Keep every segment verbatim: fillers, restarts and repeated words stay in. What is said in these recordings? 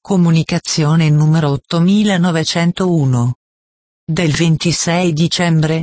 Comunicazione numero ottomilanovecentouno. Del ventisei dicembre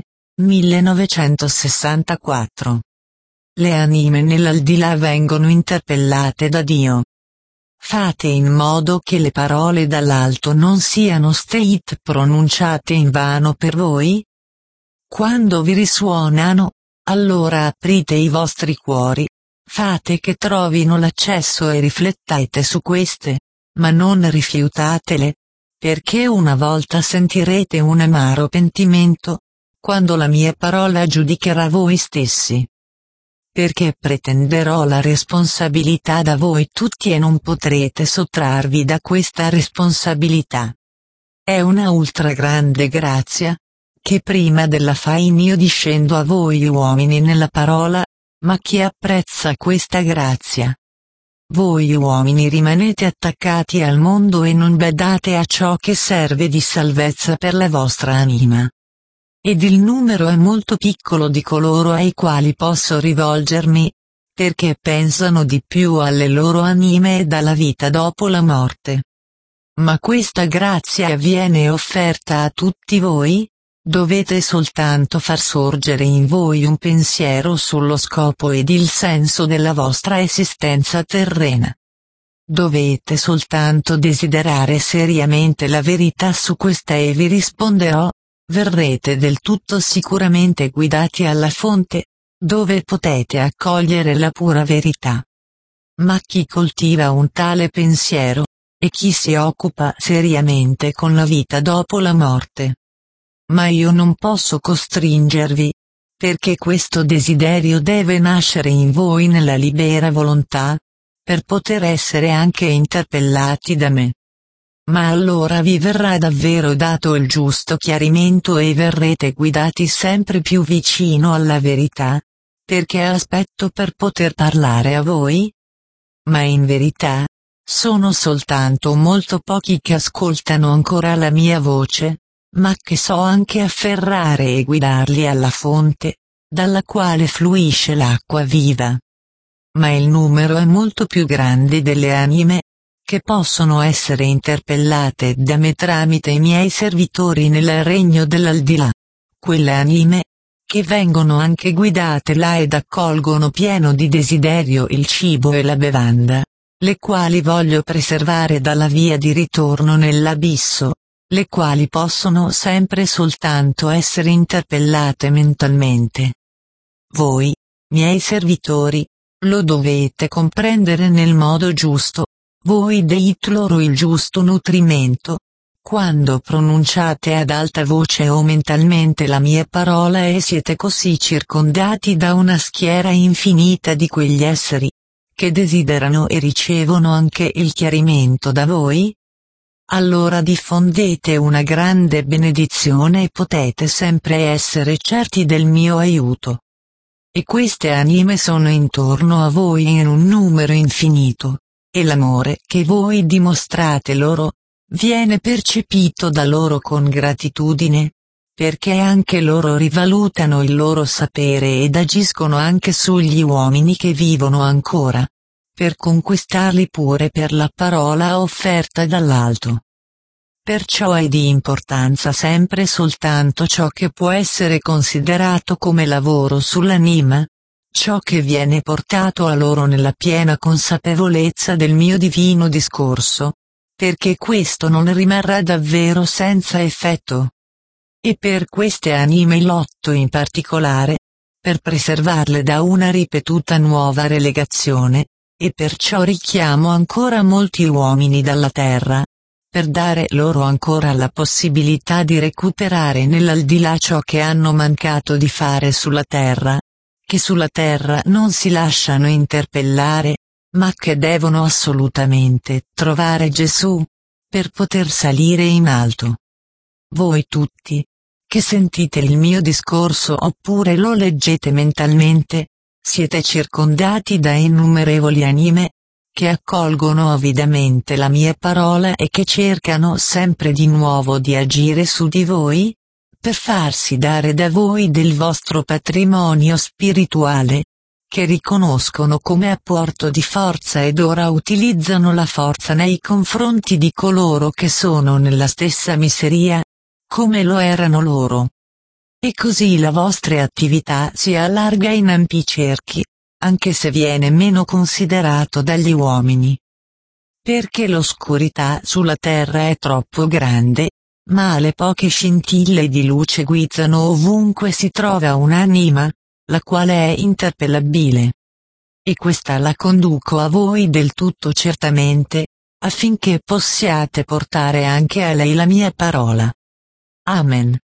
millenovecentosessantaquattro. Le anime nell'aldilà vengono interpellate da Dio. Fate in modo che le parole dall'alto non siano state pronunciate in vano per voi. Quando vi risuonano, allora aprite i vostri cuori, fate che trovino l'accesso e riflettete su queste, ma non rifiutatele, perché una volta sentirete un amaro pentimento, quando la mia parola giudicherà voi stessi. Perché pretenderò la responsabilità da voi tutti e non potrete sottrarvi da questa responsabilità. È una ultra grande grazia, che prima della faina io discendo a voi uomini nella parola, ma chi apprezza questa grazia? Voi uomini rimanete attaccati al mondo e non badate a ciò che serve di salvezza per la vostra anima. Ed il numero è molto piccolo di coloro ai quali posso rivolgermi, perché pensano di più alle loro anime e alla vita dopo la morte. Ma questa grazia viene offerta a tutti voi? Dovete soltanto far sorgere in voi un pensiero sullo scopo ed il senso della vostra esistenza terrena. Dovete soltanto desiderare seriamente la verità su questa e vi risponderò, verrete del tutto sicuramente guidati alla fonte, dove potete accogliere la pura verità. Ma chi coltiva un tale pensiero, e chi si occupa seriamente con la vita dopo la morte? Ma io non posso costringervi, perché questo desiderio deve nascere in voi nella libera volontà, per poter essere anche interpellati da me. Ma allora vi verrà davvero dato il giusto chiarimento e verrete guidati sempre più vicino alla verità, perché aspetto per poter parlare a voi? Ma in verità, sono soltanto molto pochi che ascoltano ancora la mia voce, ma che so anche afferrare e guidarli alla fonte, dalla quale fluisce l'acqua viva. Ma il numero è molto più grande delle anime, che possono essere interpellate da me tramite i miei servitori nel regno dell'aldilà. Quelle anime, che vengono anche guidate là ed accolgono pieno di desiderio il cibo e la bevanda, le quali voglio preservare dalla via di ritorno nell'abisso, le quali possono sempre soltanto essere interpellate mentalmente. Voi, miei servitori, lo dovete comprendere nel modo giusto, voi date loro il giusto nutrimento, quando pronunciate ad alta voce o mentalmente la mia parola e siete così circondati da una schiera infinita di quegli esseri, che desiderano e ricevono anche il chiarimento da voi? Allora diffondete una grande benedizione e potete sempre essere certi del mio aiuto. E queste anime sono intorno a voi in un numero infinito, e l'amore che voi dimostrate loro, viene percepito da loro con gratitudine, perché anche loro rivalutano il loro sapere ed agiscono anche sugli uomini che vivono ancora, per conquistarli pure per la parola offerta dall'alto. Perciò è di importanza sempre soltanto ciò che può essere considerato come lavoro sull'anima, ciò che viene portato a loro nella piena consapevolezza del mio divino discorso, perché questo non rimarrà davvero senza effetto. E per queste anime lotto in particolare, per preservarle da una ripetuta nuova relegazione, e perciò richiamo ancora molti uomini dalla terra, per dare loro ancora la possibilità di recuperare nell'aldilà ciò che hanno mancato di fare sulla terra, che sulla terra non si lasciano interpellare, ma che devono assolutamente trovare Gesù, per poter salire in alto. Voi tutti, che sentite il mio discorso oppure lo leggete mentalmente, siete circondati da innumerevoli anime, che accolgono avidamente la mia parola e che cercano sempre di nuovo di agire su di voi, per farsi dare da voi del vostro patrimonio spirituale, che riconoscono come apporto di forza ed ora utilizzano la forza nei confronti di coloro che sono nella stessa miseria, come lo erano loro. E così la vostra attività si allarga in ampi cerchi, anche se viene meno considerato dagli uomini. Perché l'oscurità sulla terra è troppo grande, ma le poche scintille di luce guizzano ovunque si trova un'anima, la quale è interpellabile. E questa la conduco a voi del tutto certamente, affinché possiate portare anche a lei la mia parola. Amen.